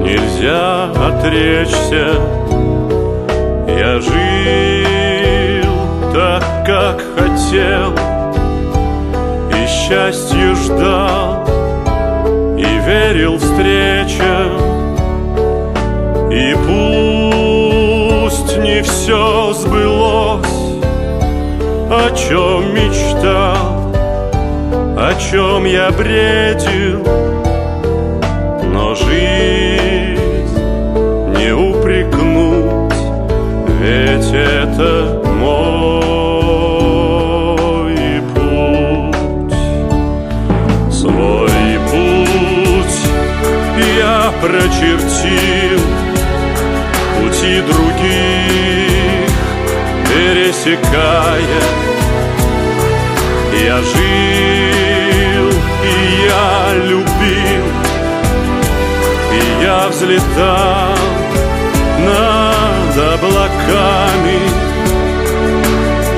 нельзя отречься. Я жил так, как хотел, и счастье ждал, и верил встречам. И пусть не все сбылось, о чем мечтал, о чем я бредил, но жизнь не упрекнуть, ведь это мой путь. Свой путь я прочертил, пути других пересекая. Я жил, и я любил, и я взлетал над облаками, и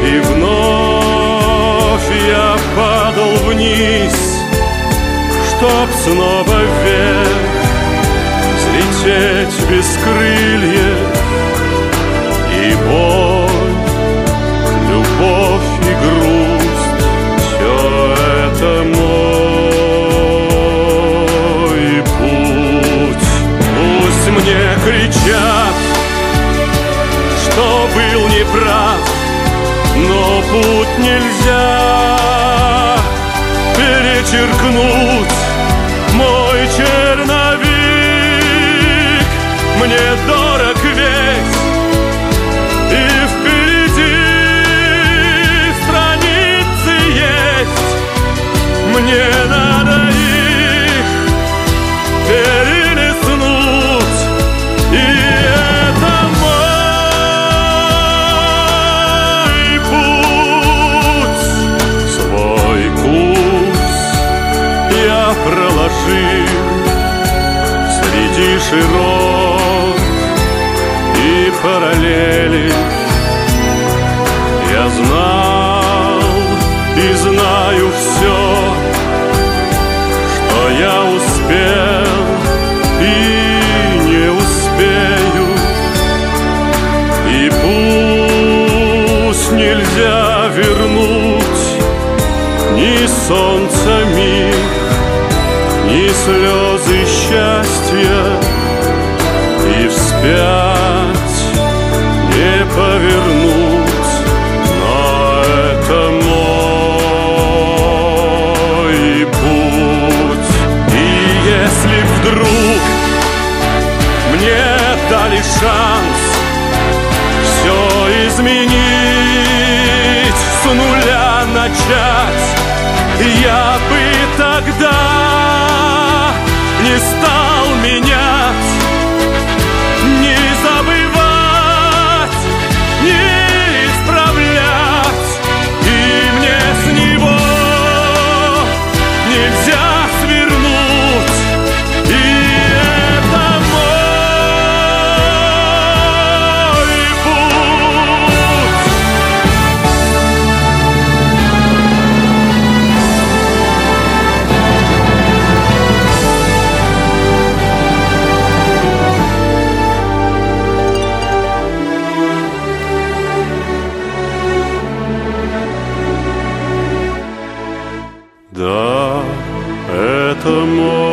вновь я падал вниз, чтоб снова вверх взлететь без крыльев. И боль, любовь и грусть — все это мой путь. Пусть мне кричат, что был неправ, но путь нельзя перечеркнуть. Мой черновик мне дорог весь, и впереди страницы есть. Мне надо их перелистнуть, и это мой путь. Свой курс я проложил среди широт и параллели. Я знал и знаю все, что я успел и не успею. И пусть нельзя вернуть ни солнца миг, ни слезы счастья, и вспять не повернуть, но это мой путь. И если вдруг мне дали шанс все изменить, с нуля начать, я бы тогда не стал менять, не забывать, не исправлять. И мне с него нельзя свернуть, и это мой путь. Да, это мой